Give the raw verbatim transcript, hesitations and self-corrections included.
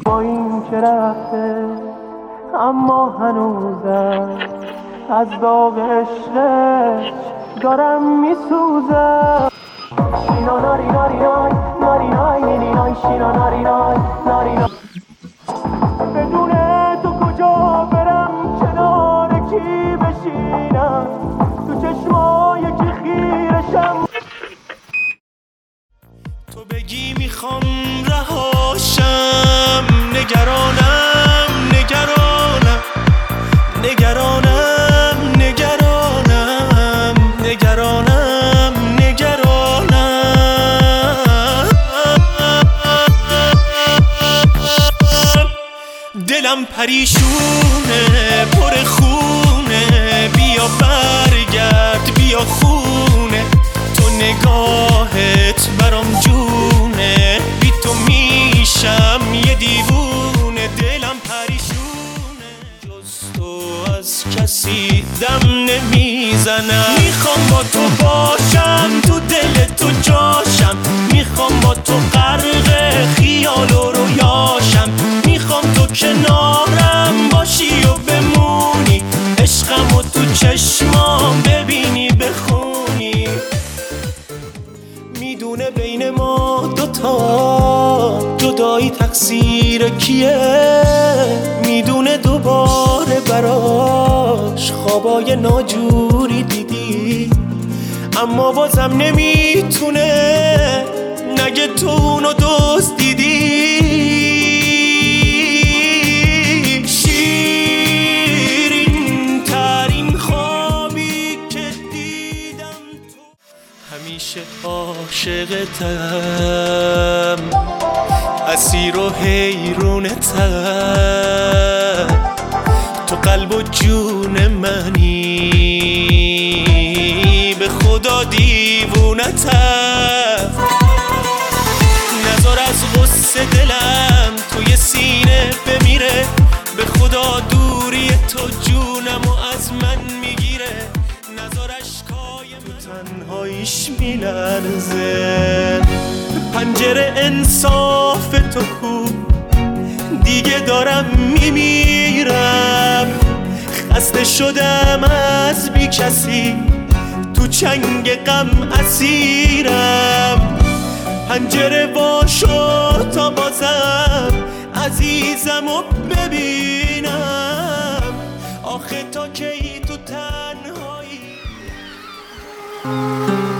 با این که رفته اما هنوزم از داغ عشقش دارم میسوزم. شینا ناری ناری نای ناری نای نینی نای شینا ناری نای ناری نای. بدون تو کجا برم کنار کی بشینم تو چشمای کی خیرشم. تو بگی میخوام رهاشم نگرانم نگرانم نگرانم نگرانم نگرانم نگرانم. دلم پریشونه پر خونه بیا برگرد بیا خونه. تو نگاهت برام جونه بی تو میشم یه دیوونه. دلم پریشونه جز تو از کسی دم نمیزنم. میخوام با تو باشم تو دل تو جاشم. میخوام با تو غرق خیال و رویاشم. میخوام تو کنارم باشی و بمونی. عشقم و تو چشمام ببینی بخونی. میدونه بین ما دوتا جدایی تقصیر کیه. میدونه دوباره براش خوابای ناجوری دیدی. اما بازم نمیتونه نگه تو اونو دوست دیدی. شیرین ترین خوابی که دیدم تو. همیشه عاشقتم اسیر و حیرونتم. تو قلب و جون منی به خدا دیوونتم. نذار از غصه دلم توی سینه بمیره. به خدا دوری تو جونم و از من میگیره. نذار اشکای من تنهاییش میلرزه. پنجره انصاف تو کو دیگه دارم میمیرم. خسته شدم از بی کسی تو چنگ غم اسیرم. پنجره وا شد تا بازم عزیزمو ببینم. آخه تا کی تو تنهایی.